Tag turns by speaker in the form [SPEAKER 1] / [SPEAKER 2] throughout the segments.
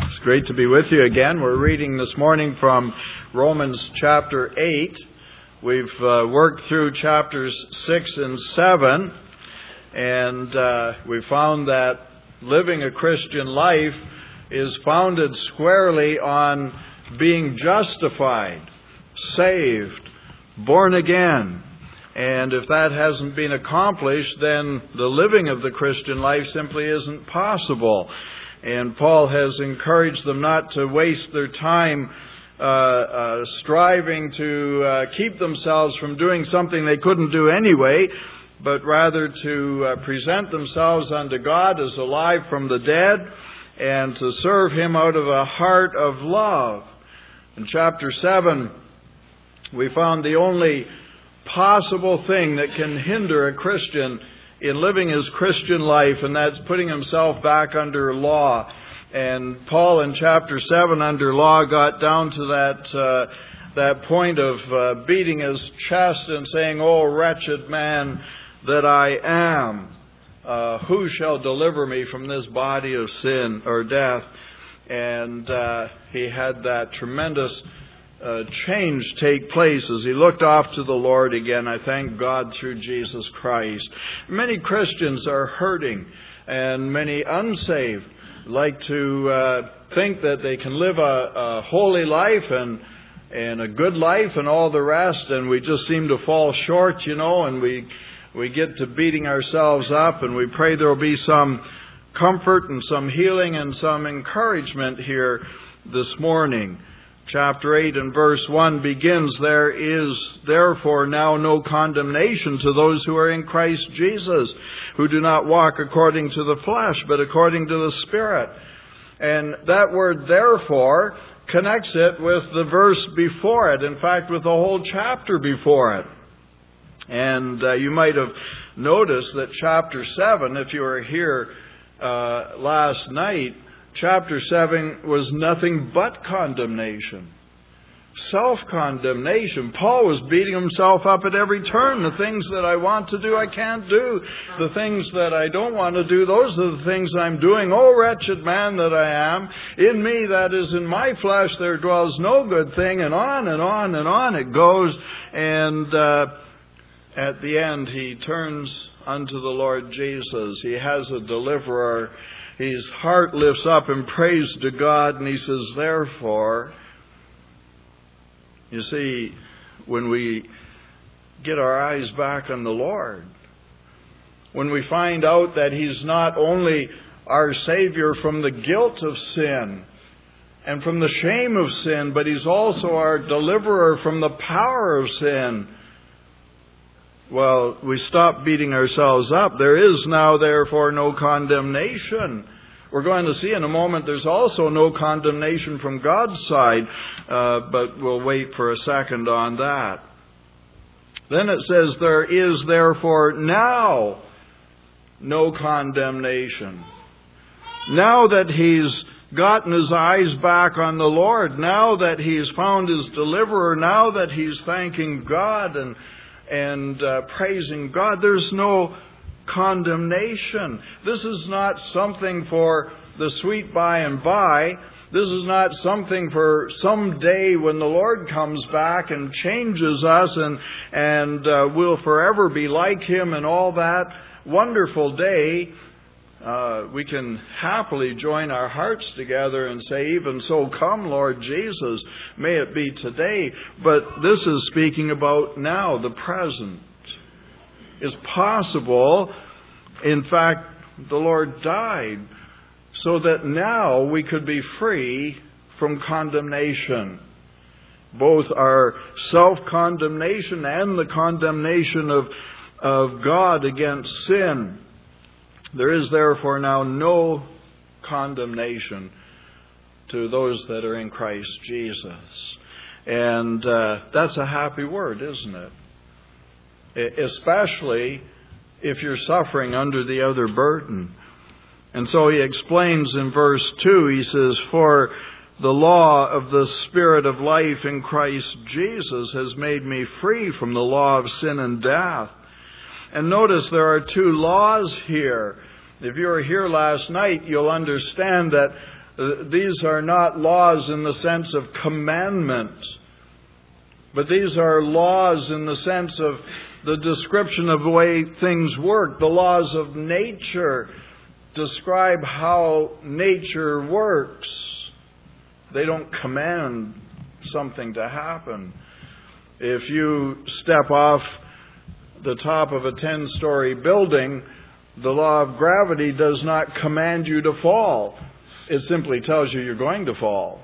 [SPEAKER 1] It's great to be with you again. We're reading this morning from Romans chapter 8. We've worked through chapters 6 and 7, and we found that living a Christian life is founded squarely on being justified, saved, born again. And if that hasn't been accomplished, then the living of the Christian life simply isn't possible. And Paul has encouraged them not to waste their time striving to keep themselves from doing something they couldn't do anyway, but rather to present themselves unto God as alive from the dead and to serve Him out of a heart of love. In chapter 7, we found the only possible thing that can hinder a Christian in living his Christian life, and that's putting himself back under law. And Paul in chapter 7 under law got down to that point of beating his chest and saying, "Oh, wretched man that I am, who shall deliver me from this body of sin or death?" And he had that tremendous change take place as he looked off to the Lord again. I thank God through Jesus Christ. Many Christians are hurting, and many unsaved like to think that they can live a holy life and a good life and all the rest, and we just seem to fall short, and we get to beating ourselves up, and we pray there will be some comfort and some healing and some encouragement here this morning. Chapter 8 and verse 1 begins, "There is therefore now no condemnation to those who are in Christ Jesus, who do not walk according to the flesh, but according to the Spirit." And that word "therefore" connects it with the verse before it. In fact, with the whole chapter before it. And you might have noticed that chapter 7, if you were here last night, chapter 7 was nothing but condemnation. Self-condemnation. Paul was beating himself up at every turn. The things that I want to do, I can't do. The things that I don't want to do, those are the things I'm doing. "Oh, wretched man that I am. In me, that is in my flesh, there dwells no good thing." And on and on and on it goes. And at the end, he turns unto the Lord Jesus. He has a deliverer. His heart lifts up in praise to God, and he says, "Therefore," you see, when we get our eyes back on the Lord, when we find out that He's not only our Savior from the guilt of sin and from the shame of sin, but He's also our deliverer from the power of sin, well, we stop beating ourselves up. There is now, therefore, no condemnation. We're going to see in a moment there's also no condemnation from God's side, but we'll wait for a second on that. Then it says, "There is therefore now no condemnation." Now that he's gotten his eyes back on the Lord, now that he's found his deliverer, now that he's thanking God and praising God, there's no condemnation. This is not something for the sweet by and by. This is not something for some day when the Lord comes back and changes us and we'll forever be like Him and all that wonderful day. We can happily join our hearts together and say, "Even so, come, Lord Jesus, may it be today." But this is speaking about now, the present. Is possible. In fact, the Lord died so that now we could be free from condemnation. Both our self-condemnation and the condemnation of God against sin. There is therefore now no condemnation to those that are in Christ Jesus. And that's a happy word, isn't it? Especially if you're suffering under the other burden. And so he explains in verse 2, he says, "For the law of the Spirit of life in Christ Jesus has made me free from the law of sin and death." And notice there are two laws here. If you were here last night, you'll understand that These are not laws in the sense of commandment, but these are laws in the sense of the description of the way things work. The laws of nature describe how nature works. They don't command something to happen. If you step off the top of a 10-story building, the law of gravity does not command you to fall. It simply tells you you're going to fall.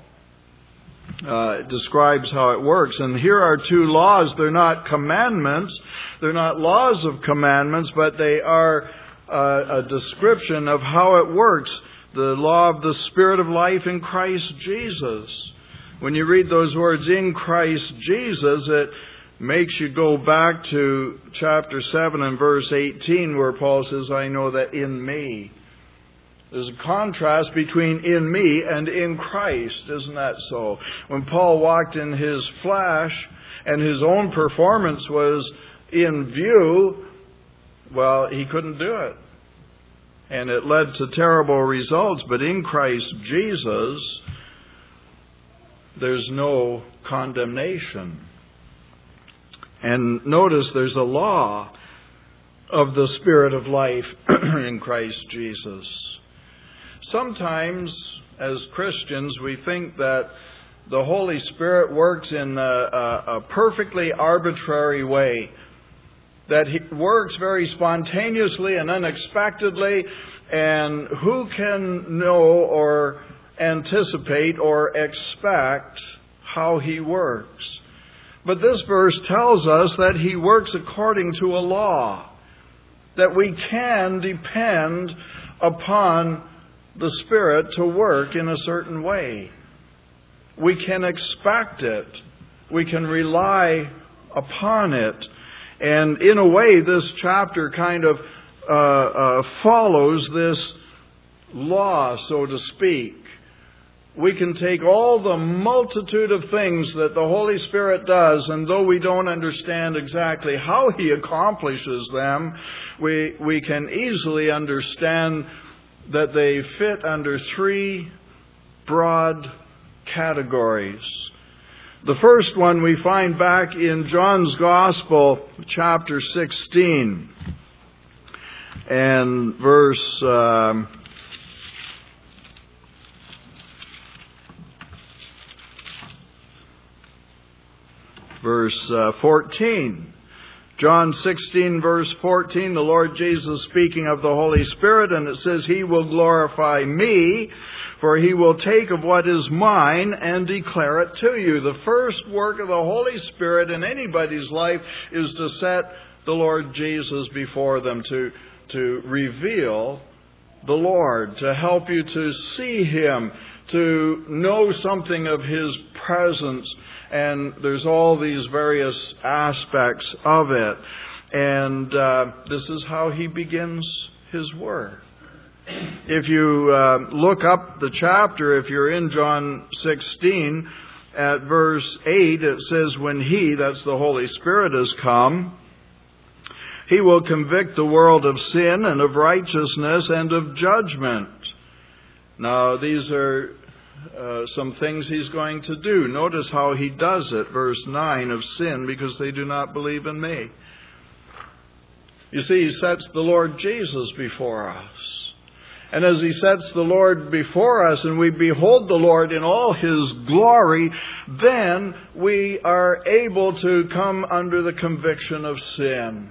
[SPEAKER 1] It describes how it works. And here are two laws. They're not commandments. They're not laws of commandments, but they are a description of how it works. The law of the Spirit of life in Christ Jesus. When you read those words, in Christ Jesus, it makes you go back to chapter 7 and verse 18, where Paul says, I know that in me. There's a contrast between in me and in Christ, isn't that so? When Paul walked in his flesh and his own performance was in view, well, he couldn't do it. And it led to terrible results. But in Christ Jesus, there's no condemnation. And notice there's a law of the Spirit of life in Christ Jesus. Sometimes, as Christians, we think that the Holy Spirit works in a perfectly arbitrary way, that He works very spontaneously and unexpectedly, and who can know or anticipate or expect how He works? But this verse tells us that He works according to a law, that we can depend upon the Spirit to work in a certain way. We can expect it. We can rely upon it. And in a way, this chapter kind of follows this law, so to speak. We can take all the multitude of things that the Holy Spirit does, and though we don't understand exactly how He accomplishes them, we can easily understand that they fit under three broad categories. The first one we find back in John's Gospel, chapter 16, and verse 14. John 16, verse 14, the Lord Jesus speaking of the Holy Spirit, and it says, He will glorify me, for He will take of what is mine and declare it to you. The first work of the Holy Spirit in anybody's life is to set the Lord Jesus before them, to reveal the Lord, to help you to see Him, to know something of His presence. And there's all these various aspects of it. And this is how He begins His work. If you look up the chapter, if you're in John 16, at verse 8, it says, when He, that's the Holy Spirit, has come, He will convict the world of sin and of righteousness and of judgment. Now, these are some things He's going to do. Notice how He does it. Verse 9, of sin, because they do not believe in me. You see, He sets the Lord Jesus before us. And as He sets the Lord before us and we behold the Lord in all His glory, then we are able to come under the conviction of sin.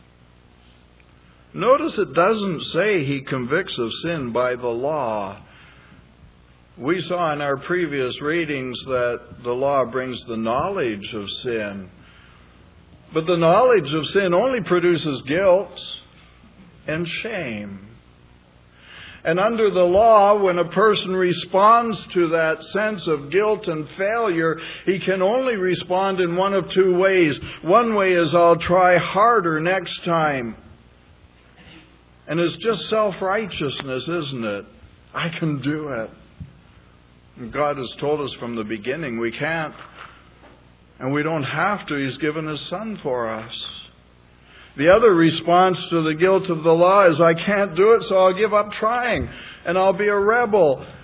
[SPEAKER 1] Notice it doesn't say He convicts of sin by the law. We saw in our previous readings that the law brings the knowledge of sin. But the knowledge of sin only produces guilt and shame. And under the law, when a person responds to that sense of guilt and failure, he can only respond in one of two ways. One way is, I'll try harder next time. And it's just self-righteousness, isn't it? I can do it. And God has told us from the beginning we can't. And we don't have to. He's given His Son for us. The other response to the guilt of the law is, I can't do it, so I'll give up trying. And I'll be a rebel.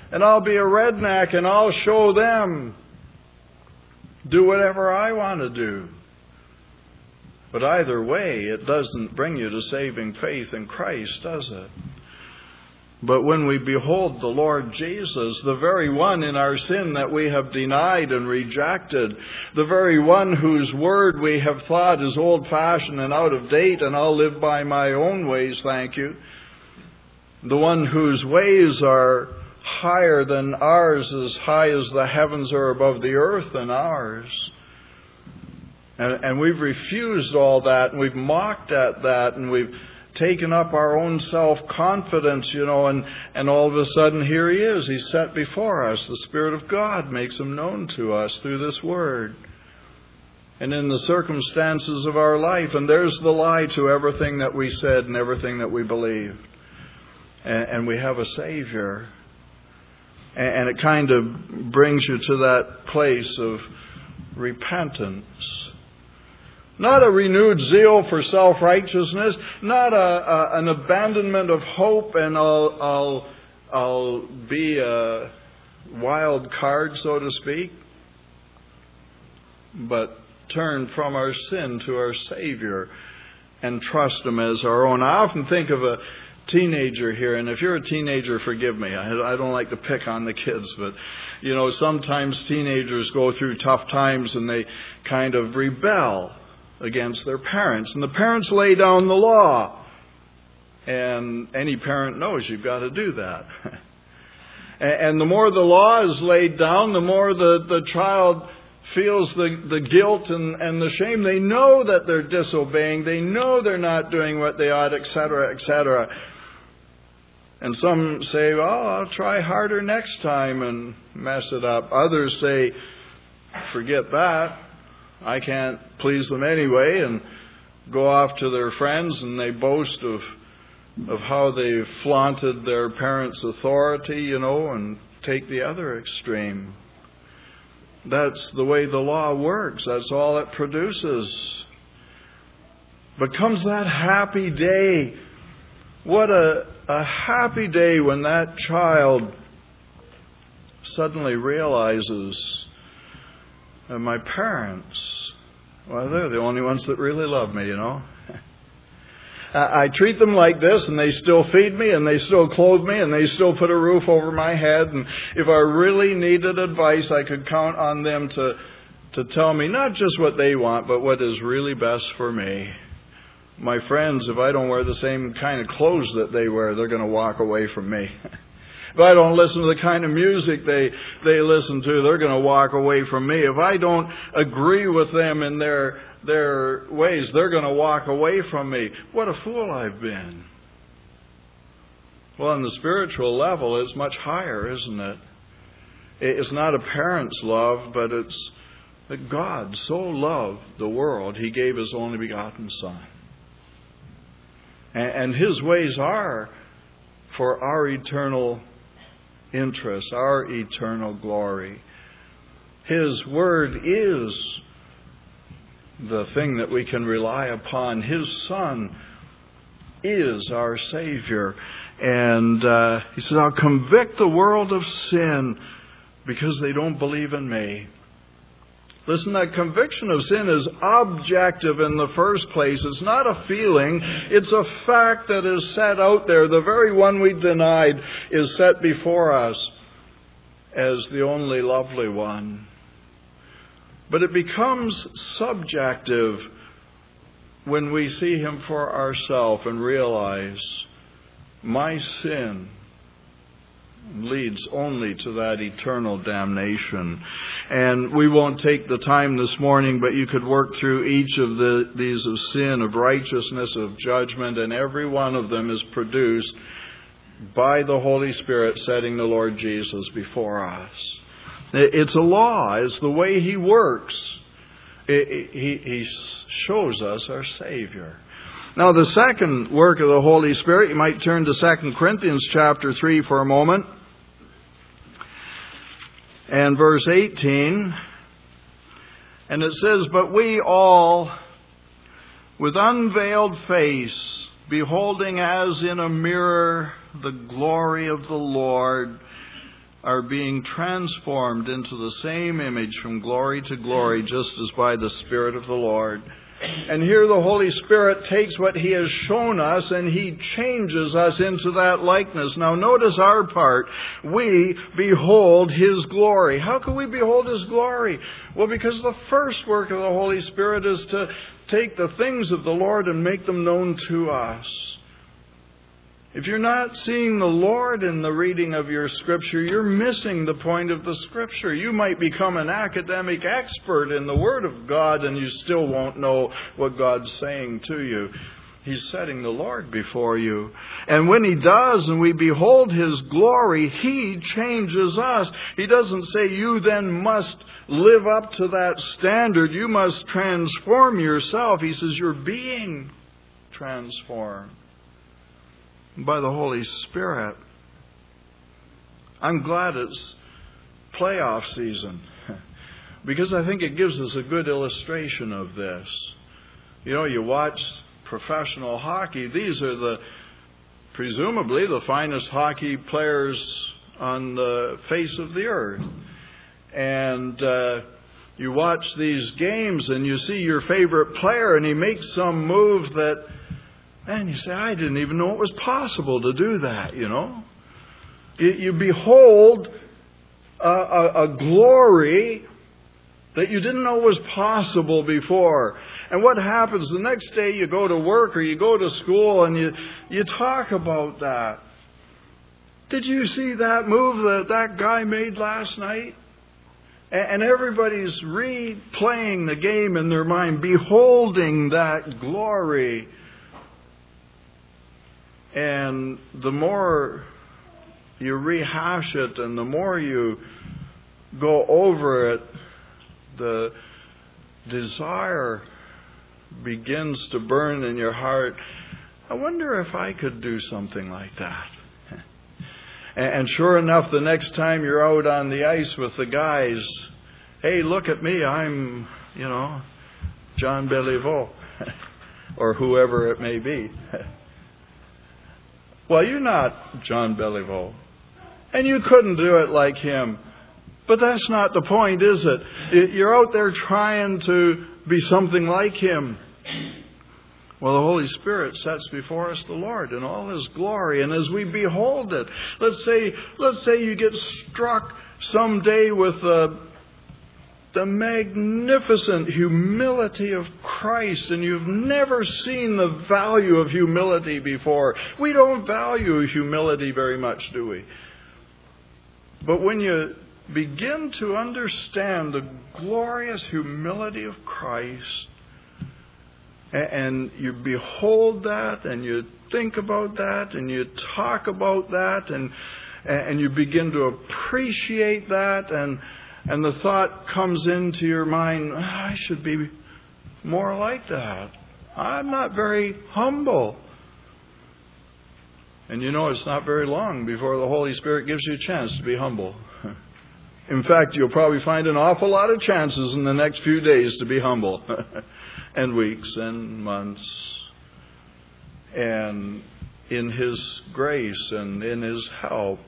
[SPEAKER 1] and I'll be a redneck, and I'll show them. Do whatever I want to do. But either way, it doesn't bring you to saving faith in Christ, does it? But when we behold the Lord Jesus, the very one in our sin that we have denied and rejected, the very one whose word we have thought is old-fashioned and out of date, and I'll live by my own ways, thank you, the one whose ways are higher than ours, as high as the heavens are above the earth than ours. And we've refused all that, and we've mocked at that, and we've taken up our own self-confidence, and all of a sudden here he is. He's set before us. The Spirit of God makes him known to us through this word and in the circumstances of our life. And there's the lie to everything that we said and everything that we believed. And we have a Savior. And it kind of brings you to that place of repentance. Not a renewed zeal for self-righteousness, not an abandonment of hope, and I'll be a wild card, so to speak, but turn from our sin to our Savior and trust Him as our own. I often think of a teenager here, and if you're a teenager, forgive me. I don't like to pick on the kids, but sometimes teenagers go through tough times and they kind of rebel against their parents, and the parents lay down the law, and any parent knows you've got to do that. And the more the law is laid down, the more the child feels the guilt and the shame. They know that they're disobeying, they know they're not doing what they ought, etc., etc. And some say, I'll try harder next time and mess it up. Others say, forget that, I can't please them anyway, and go off to their friends and they boast of how they've flaunted their parents' authority, and take the other extreme. That's the way the law works. That's all it produces. But comes that happy day. What a happy day when that child suddenly realizes, my parents, well, they're the only ones that really love me, I treat them like this, and they still feed me, and they still clothe me, and they still put a roof over my head. And if I really needed advice, I could count on them to tell me not just what they want, but what is really best for me. My friends, if I don't wear the same kind of clothes that they wear, they're going to walk away from me. If I don't listen to the kind of music they listen to, they're going to walk away from me. If I don't agree with them in their ways, they're going to walk away from me. What a fool I've been. Well, on the spiritual level, it's much higher, isn't it? It's not a parent's love, but it's that God so loved the world, He gave His only begotten Son. And His ways are for our eternal interest, our eternal glory. His word is the thing that we can rely upon. His Son is our Savior. And He said, I'll convict the world of sin because they don't believe in me. Listen, that conviction of sin is objective in the first place. It's not a feeling. It's a fact that is set out there. The very one we denied is set before us as the only lovely one. But it becomes subjective when we see Him for ourselves and realize my sin leads only to that eternal damnation. And we won't take the time this morning, but you could work through each of these of sin, of righteousness, of judgment, and every one of them is produced by the Holy Spirit setting the Lord Jesus before us. It's a law. It's the way He works. He shows us our Savior. Now, the second work of the Holy Spirit, you might turn to 2 Corinthians chapter 3 for a moment. And verse 18. And it says, but we all, with unveiled face, beholding as in a mirror the glory of the Lord, are being transformed into the same image from glory to glory, just as by the Spirit of the Lord. And here the Holy Spirit takes what He has shown us and He changes us into that likeness. Now notice our part. We behold His glory. How can we behold His glory? Well, because the first work of the Holy Spirit is to take the things of the Lord and make them known to us. If you're not seeing the Lord in the reading of your Scripture, you're missing the point of the Scripture. You might become an academic expert in the Word of God and you still won't know what God's saying to you. He's setting the Lord before you. And when He does and we behold His glory, He changes us. He doesn't say you then must live up to that standard. You must transform yourself. He says you're being transformed by the Holy Spirit. I'm glad it's playoff season because I think it gives us a good illustration of this. You know, you watch professional hockey. These are presumably the finest hockey players on the face of the earth. And you watch these games and you see your favorite player and he makes some move that, man, you say, I didn't even know it was possible to do that, you know. You behold a glory that you didn't know was possible before. And what happens the next day? You go to work or you go to school and you talk about that. Did you see that move that guy made last night? And everybody's replaying the game in their mind, beholding that glory. And the more you rehash it and the more you go over it, the desire begins to burn in your heart. I wonder if I could do something like that. And sure enough, the next time you're out on the ice with the guys, hey, look at me, I'm, John Béliveau, or whoever it may be. Well, you're not John Béliveau, and you couldn't do it like him. But that's not the point, is it? You're out there trying to be something like him. Well, the Holy Spirit sets before us the Lord in all His glory, and as we behold it, let's say you get struck someday with the magnificent humility of Christ, and you've never seen the value of humility before. We don't value humility very much, do we? But when you begin to understand the glorious humility of Christ, and you behold that, and you think about that, and you talk about that, and you begin to appreciate that, and the thought comes into your mind, I should be more like that. I'm not very humble. And it's not very long before the Holy Spirit gives you a chance to be humble. In fact, you'll probably find an awful lot of chances in the next few days to be humble. And weeks and months. And in His grace and in His help,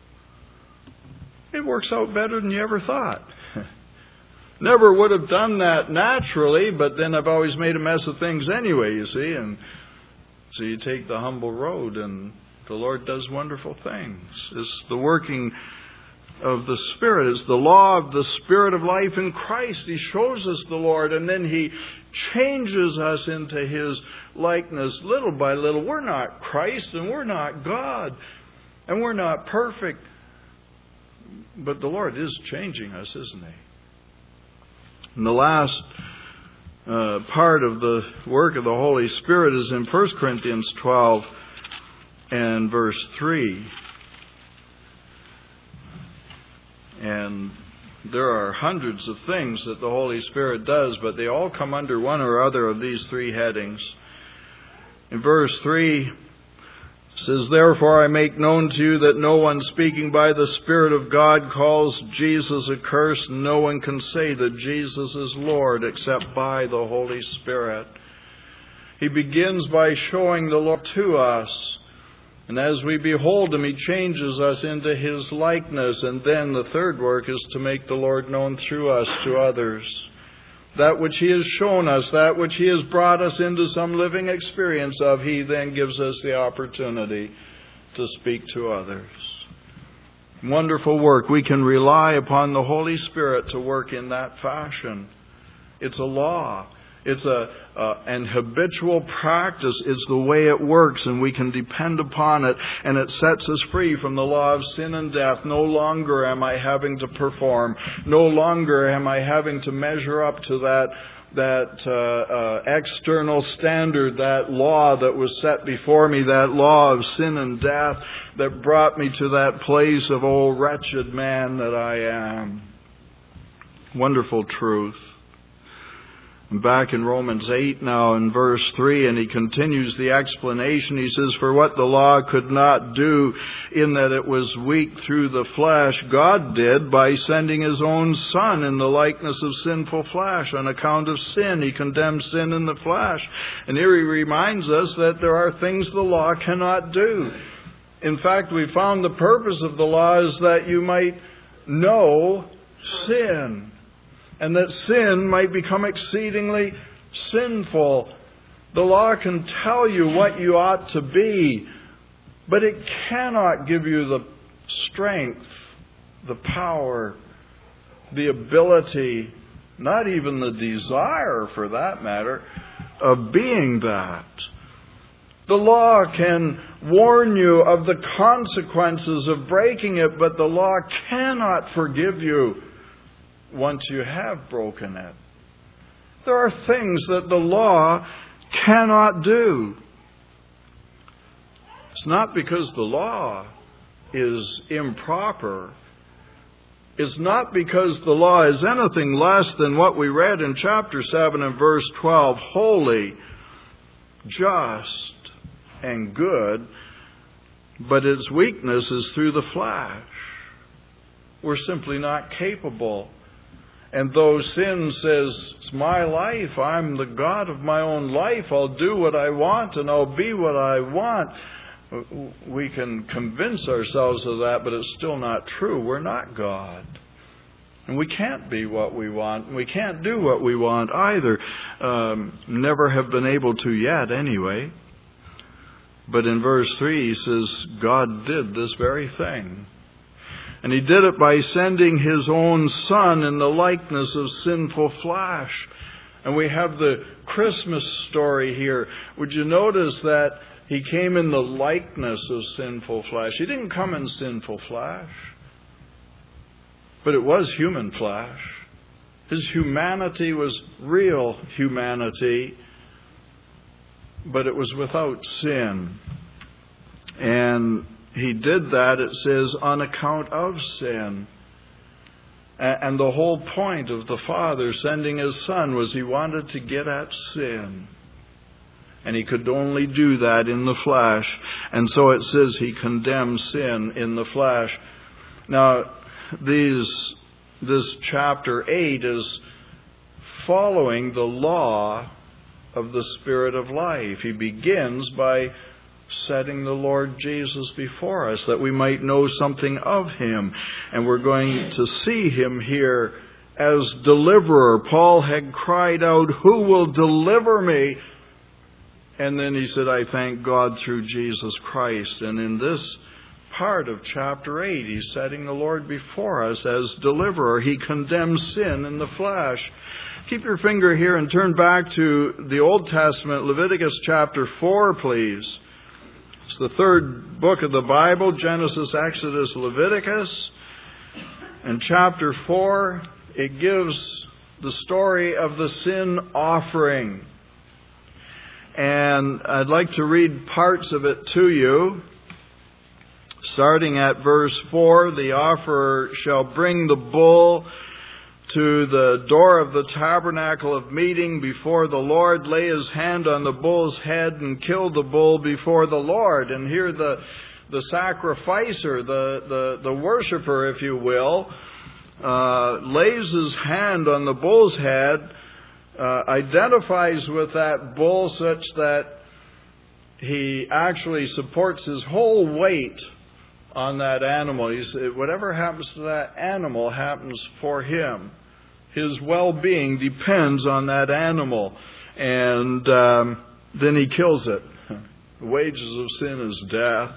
[SPEAKER 1] it works out better than you ever thought. Never would have done that naturally, but then I've always made a mess of things anyway, you see. And so you take the humble road and the Lord does wonderful things. It's the working of the Spirit. It's the law of the Spirit of life in Christ. He shows us the Lord, and then He changes us into His likeness little by little. We're not Christ, and we're not God, and we're not perfect. But the Lord is changing us, isn't He? And the last part of the work of the Holy Spirit is in 1 Corinthians 12 and verse 3. And there are hundreds of things that the Holy Spirit does, but they all come under one or other of these three headings. In verse 3, it says, Therefore I make known to you that no one speaking by the Spirit of God calls Jesus accursed. No one can say that Jesus is Lord except by the Holy Spirit. He begins by showing the Lord to us. And as we behold Him, He changes us into His likeness. And then the third work is to make the Lord known through us to others. That which He has shown us, that which He has brought us into some living experience of, He then gives us the opportunity to speak to others. Wonderful work. We can rely upon the Holy Spirit to work in that fashion. It's a law. It's an habitual practice. It's the way it works, and we can depend upon it. And it sets us free from the law of sin and death. No longer am I having to perform. No longer am I having to measure up to that external standard, that law that was set before me, that law of sin and death that brought me to that place of, oh, wretched man that I am. Wonderful truth. Back in Romans 8 now in verse 3, and he continues the explanation. He says, for what the law could not do in that it was weak through the flesh, God did by sending His own Son in the likeness of sinful flesh. On account of sin, He condemned sin in the flesh. And here he reminds us that there are things the law cannot do. In fact, we found the purpose of the law is that you might know sin. And that sin might become exceedingly sinful. The law can tell you what you ought to be, but it cannot give you the strength, the power, the ability, not even the desire for that matter, of being that. The law can warn you of the consequences of breaking it, but the law cannot forgive you once you have broken it. There are things that the law cannot do. It's not because the law is improper. It's not because the law is anything less than what we read in chapter 7 and verse 12, holy, just, and good, but its weakness is through the flesh. We're simply not capable. And though sin says, it's my life, I'm the God of my own life, I'll do what I want and I'll be what I want, we can convince ourselves of that, but it's still not true. We're not God. And we can't be what we want. And we can't do what we want either. Never have been able to yet anyway. But in verse 3 he says, God did this very thing. And He did it by sending His own Son in the likeness of sinful flesh. And we have the Christmas story here. Would you notice that He came in the likeness of sinful flesh? He didn't come in sinful flesh, but it was human flesh. His humanity was real humanity, but it was without sin. And He did that, it says, on account of sin. And the whole point of the Father sending His Son was He wanted to get at sin. And He could only do that in the flesh. And so it says He condemned sin in the flesh. Now, this chapter 8 is following the law of the Spirit of life. He begins by setting the Lord Jesus before us that we might know something of Him. And we're going to see Him here as deliverer. Paul had cried out, who will deliver me? And then he said, I thank God through Jesus Christ. And in this part of chapter 8, he's setting the Lord before us as deliverer. He condemns sin in the flesh. Keep your finger here and turn back to the Old Testament, Leviticus chapter 4, please. It's the third book of the Bible, Genesis, Exodus, Leviticus. And chapter 4, it gives the story of the sin offering. And I'd like to read parts of it to you. Starting at verse 4, the offerer shall bring the bull to the door of the tabernacle of meeting before the Lord, lay his hand on the bull's head and kill the bull before the Lord. And here the sacrificer, the worshiper, if you will, lays his hand on the bull's head, identifies with that bull such that he actually supports his whole weight on that animal. He said, whatever happens to that animal happens for him. His well-being depends on that animal. And then he kills it. The wages of sin is death.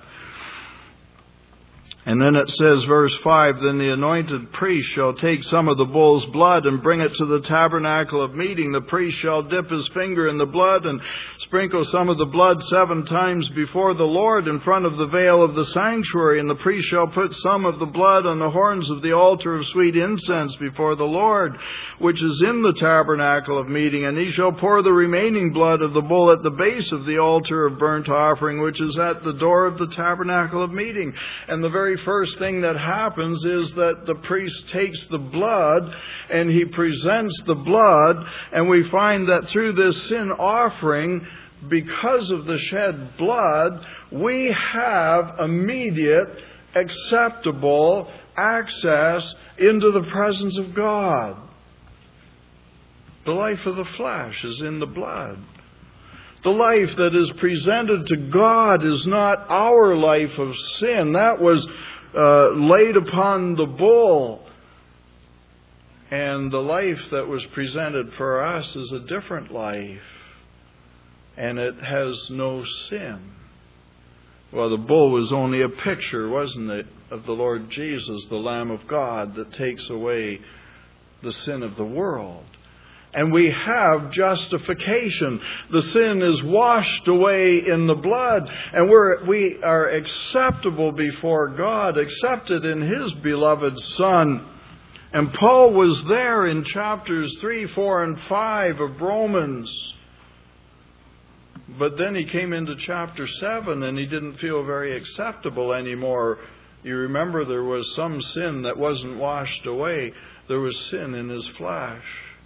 [SPEAKER 1] And then it says, verse 5, then the anointed priest shall take some of the bull's blood and bring it to the tabernacle of meeting. The priest shall dip his finger in the blood and sprinkle some of the blood 7 times before the Lord in front of the veil of the sanctuary. And the priest shall put some of the blood on the horns of the altar of sweet incense before the Lord, which is in the tabernacle of meeting. And he shall pour the remaining blood of the bull at the base of the altar of burnt offering, which is at the door of the tabernacle of meeting. And the very first thing that happens is that the priest takes the blood and he presents the blood, and we find that through this sin offering, because of the shed blood, we have immediate, acceptable access into the presence of God. The life of the flesh is in the blood. The life that is presented to God is not our life of sin. That was laid upon the bull. And the life that was presented for us is a different life. And it has no sin. Well, the bull was only a picture, wasn't it, of the Lord Jesus, the Lamb of God that takes away the sin of the world. And we have justification. The sin is washed away in the blood. And we are acceptable before God, accepted in His beloved Son. And Paul was there in chapters 3, 4, and 5 of Romans. But then he came into chapter 7 and he didn't feel very acceptable anymore. You remember there was some sin that wasn't washed away. There was sin in his flesh.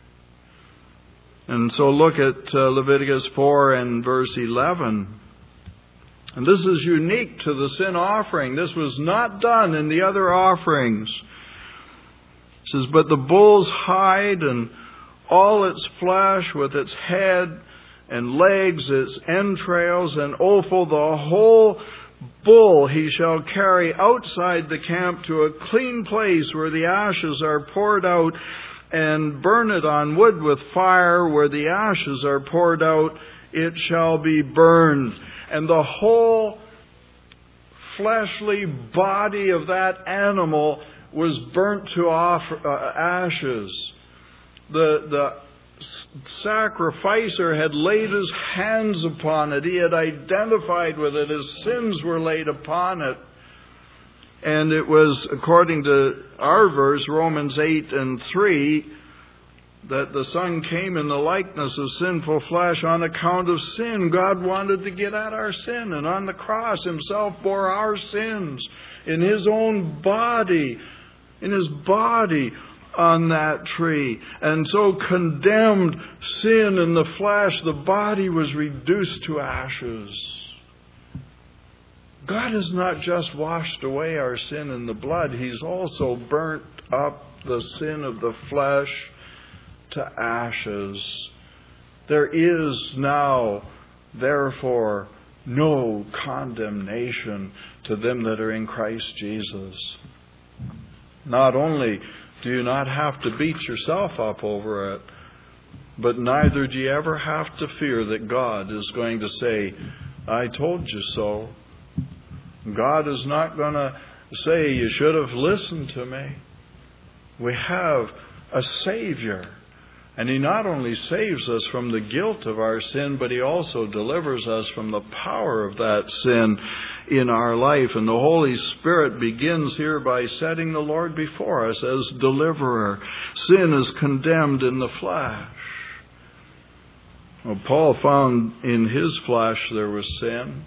[SPEAKER 1] And so look at Leviticus 4 and verse 11. And this is unique to the sin offering. This was not done in the other offerings. It says, but the bull's hide and all its flesh with its head and legs, its entrails and offal, the whole bull he shall carry outside the camp to a clean place where the ashes are poured out, and burn it on wood with fire. Where the ashes are poured out, it shall be burned. And the whole fleshly body of that animal was burnt to ashes. The sacrificer had laid his hands upon it. He had identified with it. His sins were laid upon it. And it was, according to our verse, Romans 8 and 3, that the Son came in the likeness of sinful flesh on account of sin. God wanted to get at our sin, and on the cross Himself bore our sins in His own body, in His body on that tree. And so condemned sin in the flesh, the body was reduced to ashes. God has not just washed away our sin in the blood. He's also burnt up the sin of the flesh to ashes. There is now, therefore, no condemnation to them that are in Christ Jesus. Not only do you not have to beat yourself up over it, but neither do you ever have to fear that God is going to say, I told you so. God is not going to say, you should have listened to me. We have a Savior. And He not only saves us from the guilt of our sin, but He also delivers us from the power of that sin in our life. And the Holy Spirit begins here by setting the Lord before us as deliverer. Sin is condemned in the flesh. Well, Paul found in his flesh there was sin.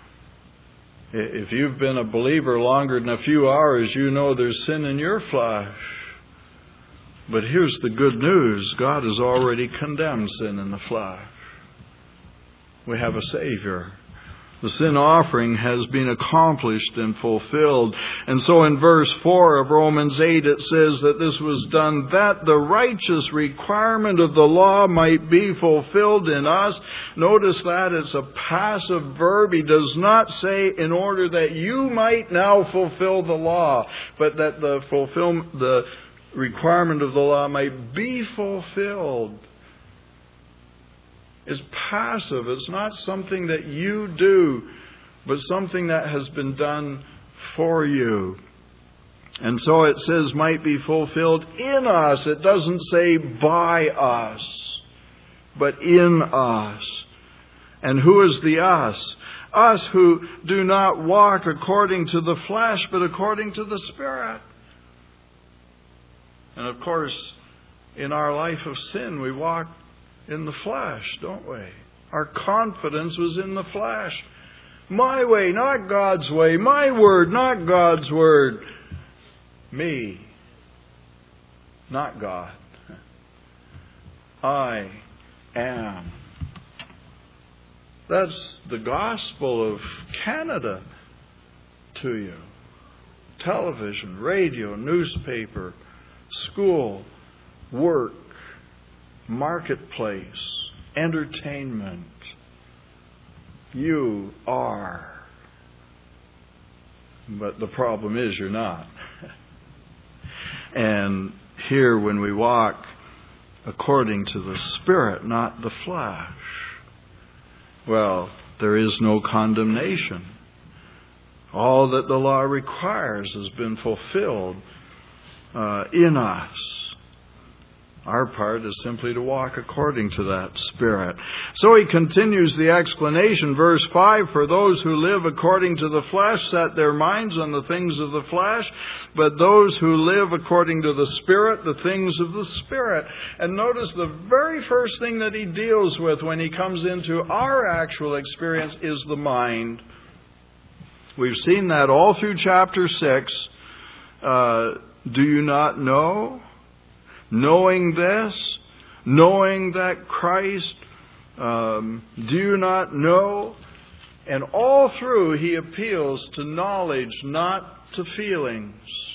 [SPEAKER 1] If you've been a believer longer than a few hours, you know there's sin in your flesh. But here's the good news. God has already condemned sin in the flesh. We have a Savior. The sin offering has been accomplished and fulfilled. And so in verse 4 of Romans 8 it says that this was done that the righteous requirement of the law might be fulfilled in us. Notice that it's a passive verb. He does not say in order that you might now fulfill the law, but that the requirement of the law might be fulfilled. Is passive. It's not something that you do, but something that has been done for you. And so it says might be fulfilled in us. It doesn't say by us, but in us. And who is the us? Us who do not walk according to the flesh, but according to the Spirit. And of course, in our life of sin, we walk in the flesh, don't we? Our confidence was in the flesh. My way, not God's way. My word, not God's word. Me, not God. I am. That's the gospel of Canada to you. Television, radio, newspaper, school, work, marketplace, entertainment. You are. But the problem is you're not. And here when we walk according to the Spirit, not the flesh, well, there is no condemnation. All that the law requires has been fulfilled in us. Our part is simply to walk according to that Spirit. So he continues the explanation. Verse 5, for those who live according to the flesh set their minds on the things of the flesh, but those who live according to the Spirit, the things of the Spirit. And notice the very first thing that he deals with when he comes into our actual experience is the mind. We've seen that all through chapter 6. Do you not know? Knowing this, knowing that Christ, do you not know? And all through he appeals to knowledge, not to feelings.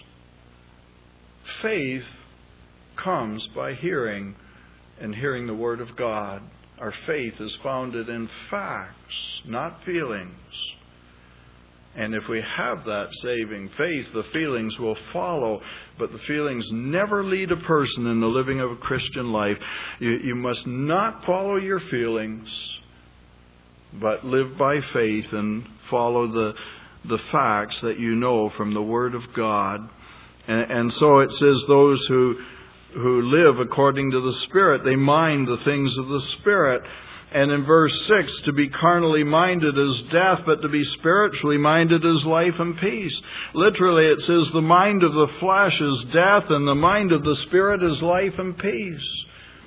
[SPEAKER 1] Faith comes by hearing, and hearing the Word of God. Our faith is founded in facts, not feelings. And if we have that saving faith, the feelings will follow. But the feelings never lead a person in the living of a Christian life. You must not follow your feelings, but live by faith and follow the facts that you know from the Word of God. And so it says those who live according to the Spirit, they mind the things of the Spirit. And in verse 6, to be carnally minded is death, but to be spiritually minded is life and peace. Literally, it says the mind of the flesh is death, and the mind of the Spirit is life and peace.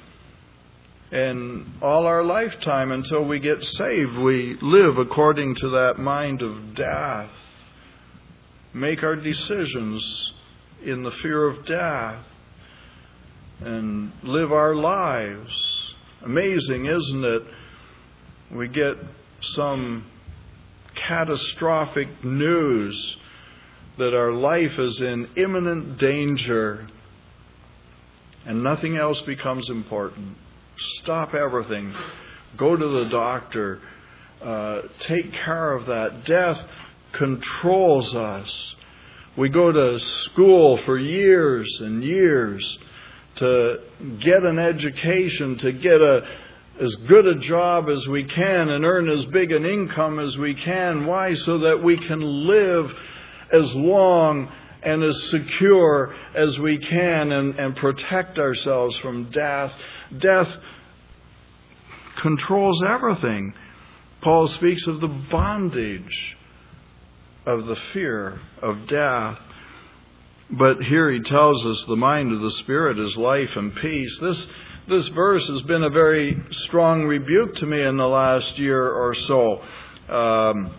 [SPEAKER 1] And all our lifetime, until we get saved, we live according to that mind of death. Make our decisions in the fear of death, and live our lives. Amazing, isn't it? We get some catastrophic news that our life is in imminent danger, and nothing else becomes important. Stop everything. Go to the doctor. Take care of that. Death controls us. We go to school for years and years to get an education, to get as good a job as we can and earn as big an income as we can. Why? So that we can live as long and as secure as we can and protect ourselves from death. Death controls everything. Paul speaks of the bondage of the fear of death. But here he tells us the mind of the Spirit is life and peace. This verse has been a very strong rebuke to me in the last year or so. How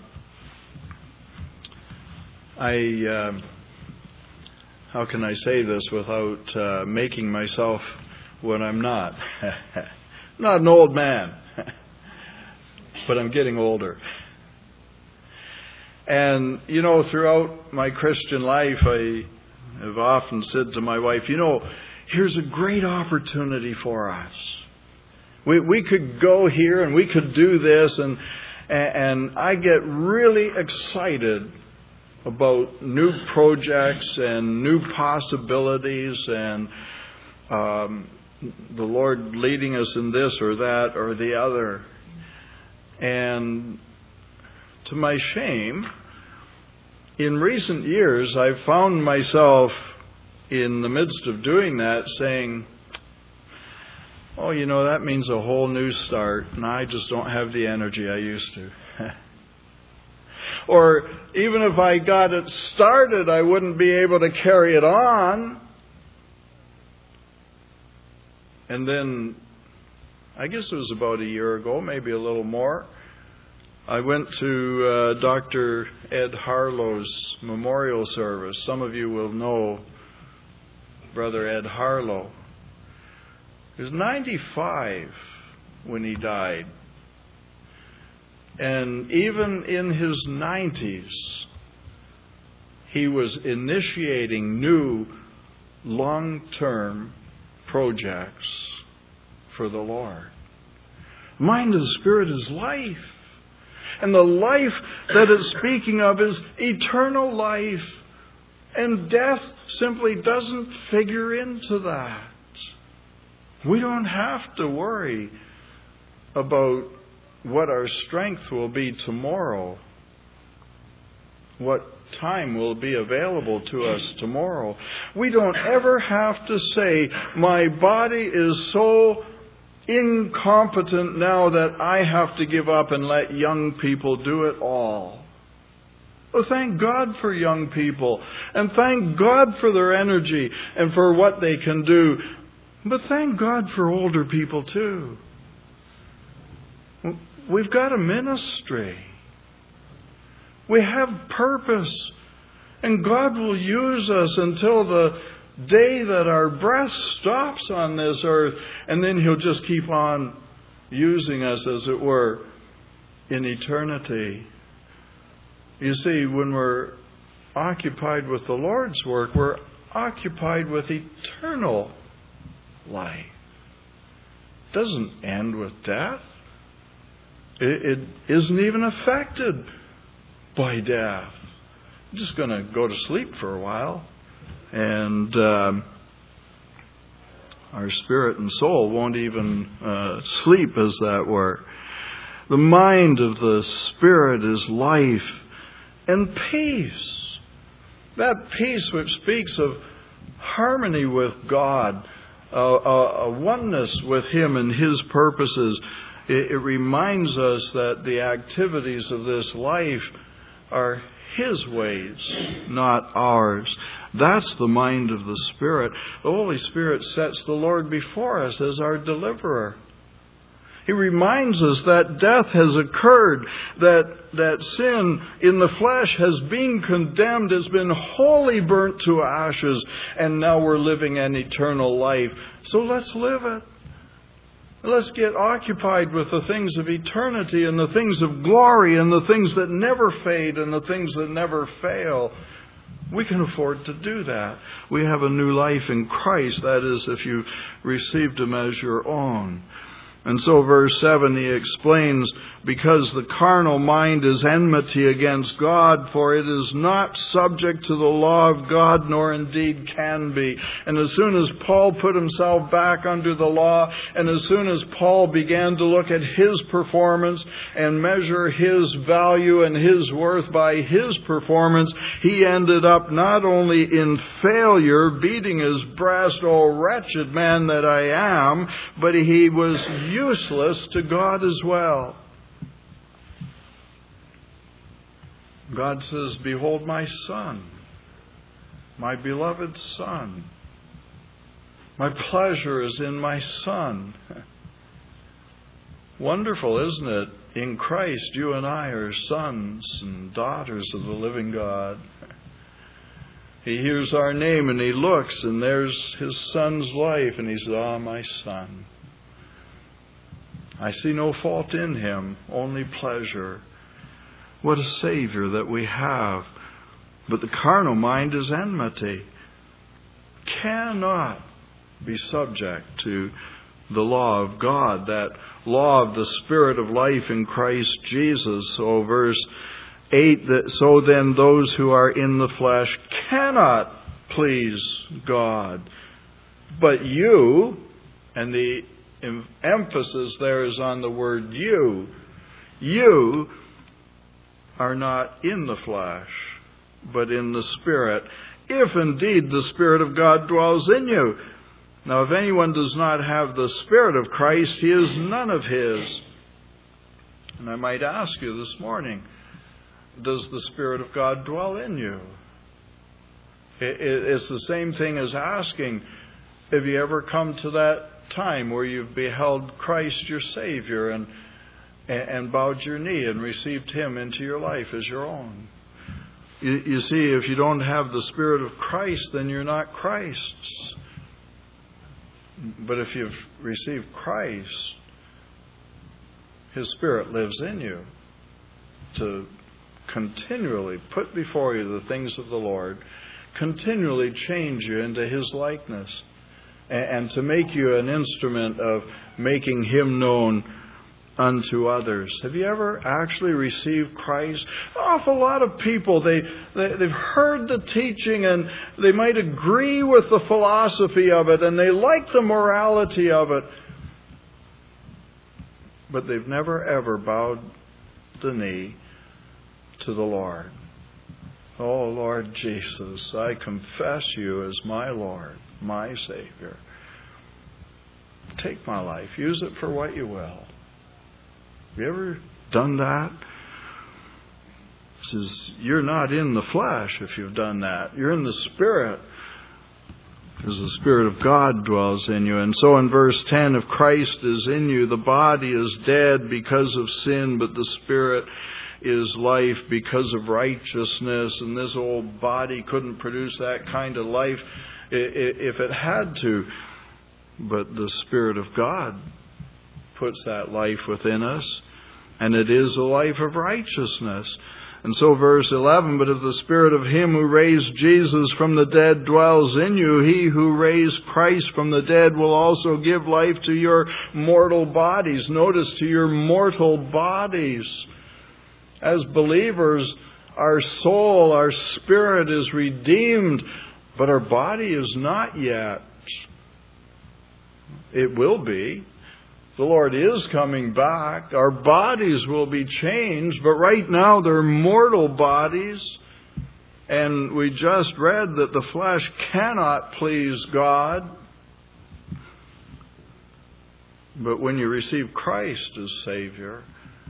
[SPEAKER 1] can I say this without making myself what I'm not? I'm not an old man, but I'm getting older. And, throughout my Christian life, I have often said to my wife, here's a great opportunity for us. We could go here and we could do this, and I get really excited about new projects and new possibilities and the Lord leading us in this or that or the other. And to my shame, in recent years, I've found myself in the midst of doing that saying, that means a whole new start, and I just don't have the energy I used to. Or even if I got it started, I wouldn't be able to carry it on. And then, I guess it was about a year ago, maybe a little more, I went to Dr. Ed Harlow's memorial service. Some of you will know Brother Ed Harlow. He was 95 when he died. And even in his 90s, he was initiating new long-term projects for the Lord. The mind of the Spirit is life. And the life that it's speaking of is eternal life. And death simply doesn't figure into that. We don't have to worry about what our strength will be tomorrow, what time will be available to us tomorrow. We don't ever have to say, my body is so incompetent now that I have to give up and let young people do it all. Well, thank God for young people, and thank God for their energy and for what they can do. But thank God for older people too. We've got a ministry. We have purpose. And God will use us until the day that our breath stops on this earth. And then He'll just keep on using us, as it were, in eternity. You see, when we're occupied with the Lord's work, we're occupied with eternal life. It doesn't end with death. It isn't even affected by death. I'm just going to go to sleep for a while, and our spirit and soul won't even sleep, as that were. The mind of the Spirit is life and peace. That peace which speaks of harmony with God, a oneness with Him and His purposes. It reminds us that the activities of this life are His ways, not ours. That's the mind of the Spirit. The Holy Spirit sets the Lord before us as our deliverer. He reminds us that death has occurred, that sin in the flesh has been condemned, has been wholly burnt to ashes, and now we're living an eternal life. So let's live it. Let's get occupied with the things of eternity and the things of glory and the things that never fade and the things that never fail. We can afford to do that. We have a new life in Christ. That is, if you received Him as your own. And so verse 7, he explains, because the carnal mind is enmity against God, for it is not subject to the law of God, nor indeed can be. And as soon as Paul put himself back under the law, and as soon as Paul began to look at his performance and measure his value and his worth by his performance, he ended up not only in failure, beating his breast, "O wretched man that I am," but he was useless to God as well. God says, "Behold my Son, my beloved Son. My pleasure is in my Son." Wonderful, isn't it? In Christ, you and I are sons and daughters of the living God. He hears our name and he looks, and there's his Son's life, and he says, "Ah, my Son. I see no fault in him, only pleasure." What a Savior that we have. But the carnal mind is enmity. Cannot be subject to the law of God, that law of the Spirit of life in Christ Jesus. So verse 8, so then those who are in the flesh cannot please God. But you, and the emphasis there is on the word you are not in the flesh, but in the Spirit, if indeed the Spirit of God dwells in you. Now, if anyone does not have the Spirit of Christ, he is none of his. And I might ask you this morning, does the Spirit of God dwell in you? It's the same thing as asking, have you ever come to that time where you've beheld Christ your Savior and bowed your knee and received Him into your life as your own? You see, if you don't have the Spirit of Christ, then you're not Christ's. But if you've received Christ, His Spirit lives in you to continually put before you the things of the Lord, continually change you into His likeness, and to make you an instrument of making Him known unto others. Have you ever actually received Christ? An awful lot of people, they've heard the teaching and they might agree with the philosophy of it and they like the morality of it, but they've never ever bowed the knee to the Lord. Oh, Lord Jesus, I confess you as my Lord, my Savior. Take my life. Use it for what you will. Have you ever done that? It says, you're not in the flesh if you've done that. You're in the Spirit, because the Spirit of God dwells in you. And so in verse 10, if Christ is in you, the body is dead because of sin, but the Spirit is life because of righteousness. And this old body couldn't produce that kind of life if it had to. But the Spirit of God puts that life within us, and it is a life of righteousness. And so verse 11, but if the Spirit of Him who raised Jesus from the dead dwells in you, He who raised Christ from the dead will also give life to your mortal bodies. Notice, to your mortal bodies. As believers, our soul, our spirit is redeemed, but our body is not yet. It will be. The Lord is coming back. Our bodies will be changed, but right now they're mortal bodies. And we just read that the flesh cannot please God. But when you receive Christ as Savior,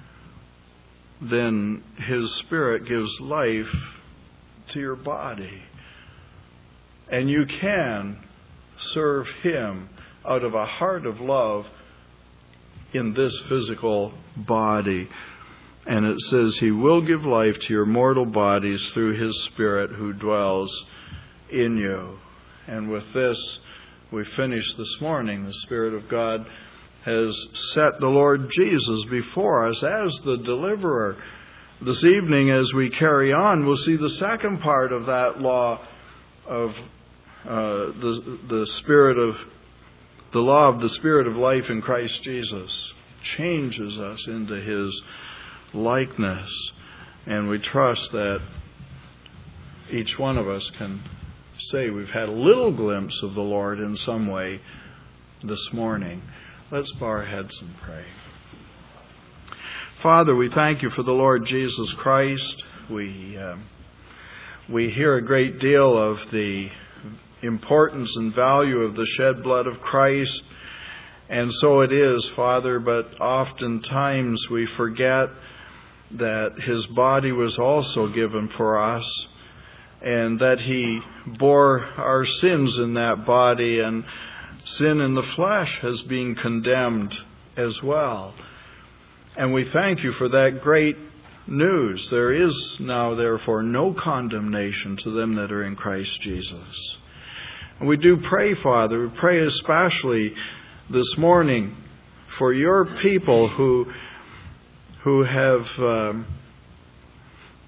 [SPEAKER 1] then His Spirit gives life to your body. And you can serve Him out of a heart of love in this physical body. And it says He will give life to your mortal bodies through His Spirit who dwells in you. And with this, we finish this morning. The Spirit of God has set the Lord Jesus before us as the deliverer. This evening, as we carry on, we'll see the second part of that law of the Spirit of the law of the Spirit of life in Christ Jesus. Changes us into His likeness. And we trust that each one of us can say we've had a little glimpse of the Lord in some way this morning. Let's bow our heads and pray. Father, we thank You for the Lord Jesus Christ. We hear a great deal of the importance and value of the shed blood of Christ. And so it is, Father, but oftentimes we forget that His body was also given for us, and that He bore our sins in that body, and sin in the flesh has been condemned as well. And we thank You for that great news. There is now, therefore, no condemnation to them that are in Christ Jesus. And we do pray, Father, we pray especially this morning for Your people who have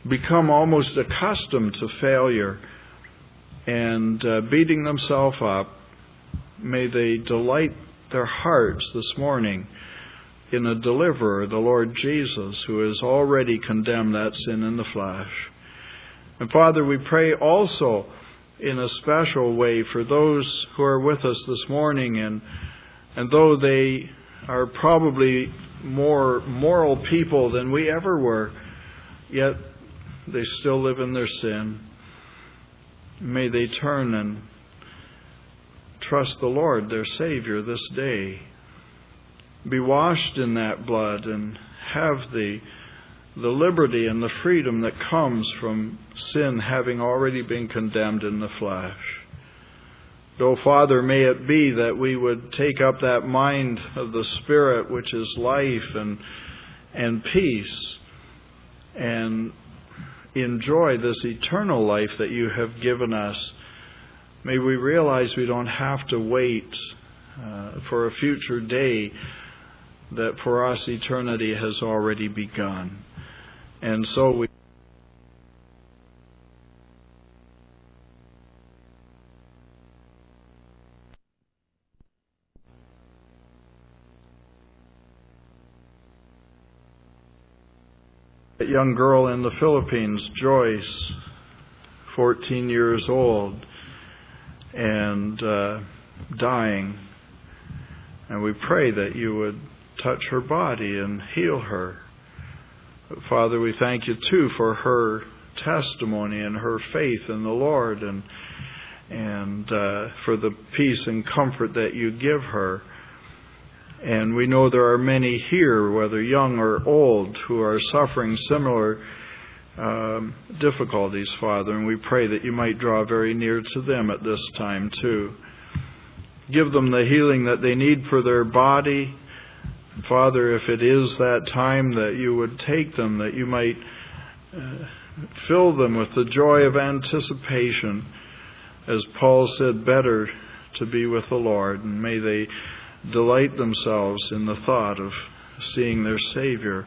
[SPEAKER 1] become almost accustomed to failure and beating themselves up, may they delight their hearts this morning in a deliverer, the Lord Jesus, who has already condemned that sin in the flesh. And Father, we pray also in a special way for those who are with us this morning, and though they are probably more moral people than we ever were, yet they still live in their sin. May they turn and trust the Lord, their Savior, this day. Be washed in that blood and have the liberty and the freedom that comes from sin having already been condemned in the flesh. Oh, Father, may it be that we would take up that mind of the Spirit, which is life and peace, and enjoy this eternal life that you have given us. May we realize we don't have to wait for a future day, that for us eternity has already begun. And so we a young girl in the Philippines, Joyce, 14 years old, and dying. And we pray that you would touch her body and heal her. But Father, we thank you too for her testimony and her faith in the Lord, and for the peace and comfort that you give her. And we know there are many here, whether young or old, who are suffering similar difficulties, Father, and we pray that you might draw very near to them at this time too. Give them the healing that they need for their body. Father, if it is that time, that you would take them, that you might fill them with the joy of anticipation. As Paul said, better to be with the Lord, and may they delight themselves in the thought of seeing their Savior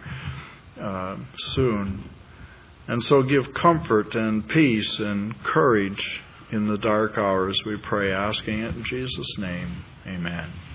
[SPEAKER 1] soon. And so give comfort and peace and courage in the dark hours, we pray, asking it in Jesus' name. Amen.